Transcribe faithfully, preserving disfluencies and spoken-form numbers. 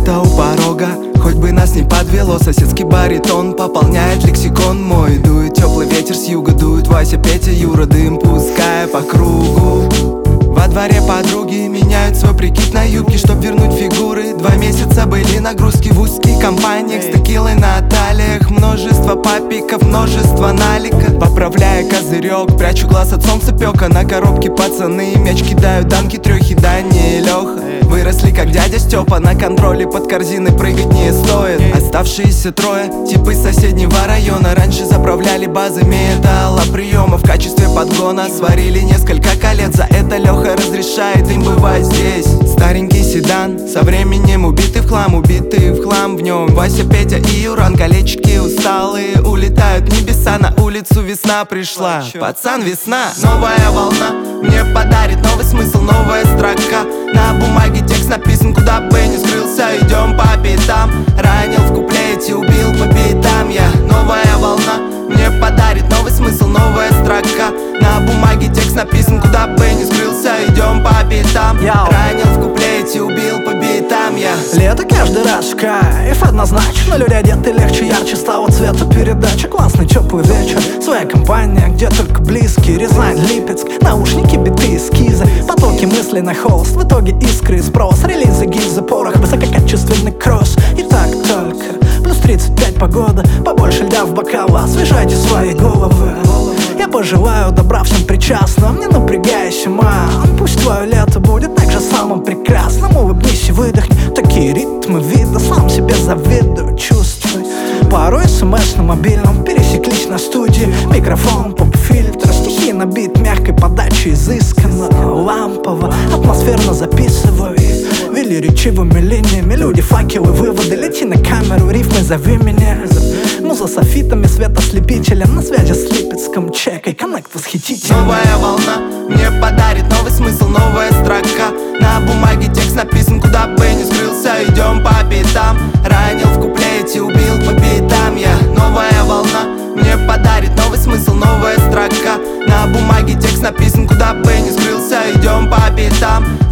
где-то у порога, хоть бы нас не подвело. Соседский баритон пополняет лексикон мой. Дует теплый ветер с юга, дует Вася, Петя, Юра, дым пуская по кругу. Во дворе подруги меняют свой прикид на юбки, чтоб вернуть фигуры. Два месяца были нагрузки в узких компаниях с текилой на талиях. Множество папиков, множество налика. Поправляя козырек, прячу глаз от солнцепека. На коробке пацаны мяч кидают, данки, трехи, Даня и Леха. Выросли как дядя Степа, на контроле под корзиной прыгать не стоит. Оставшиеся трое, типы соседнего района, раньше заправляли базы металлоприема. В качестве подгона сварили несколько колец, за это Леха разрешает им бывать здесь. Старенький седан, со временем убитый в хлам, убитый в хлам. В нем Вася, Петя и Юран, колечки усталые улетают в небеса. На улицу весна пришла, пацан, весна. Новая волна мне подарит новый смысл, новая строка. На бумаге текст написан, куда бы ни скрылся. Идем по пятам, ранил в куплете, убил по битам я. Новая волна мне подарит новый смысл, новая строка. На бумаге текст написан, куда бы ни скрылся. Идем по пятам, ранил в куплете, убил по битам я. Лето каждый раз в кайф, однозначно. Люди одеты легче, ярче стала цвета передача. Классный теплый вечер, своя компания, где только близкие. Рязань, Липецк, наушники, биты, эскизы. Потоки мыслей на холст, в итоге искры и спрос. Релизы, гильзы, порох, высококачественный кросс. И так только плюс тридцать пять погода, побольше льда в бокала. Освежайте свои головы. Я пожелаю добра всем причастным, не напрягайся, мам. Пусть твое лето будет так же самым прекрасным. Улыбнись и выдохни, такие ритмы вида. Сам себе завидую, чувствуй. Пару смс на мобильном пересеклись на студии. Микрофон, поп-фильтр, стихи на бит, мягкой подачи, изысканно, лампово, атмосферно записывай. Вели речивыми линиями, люди, факелы, выводы. Лети на камеру, рифмы, зови меня. Муза софитами, светослепителем. На связи с Липецком, чекай, коннект восхитительный. Новая волна мне подарит новый смысл, новая строка. На бумаге текст написан, куда бы ни скрылся. Идем по пятам, ранил в куплете, убил по битам я. Новая волна мне подарит новый смысл, новая строка. На бумаге текст написан, куда бы ни скрылся. Идем по пятам,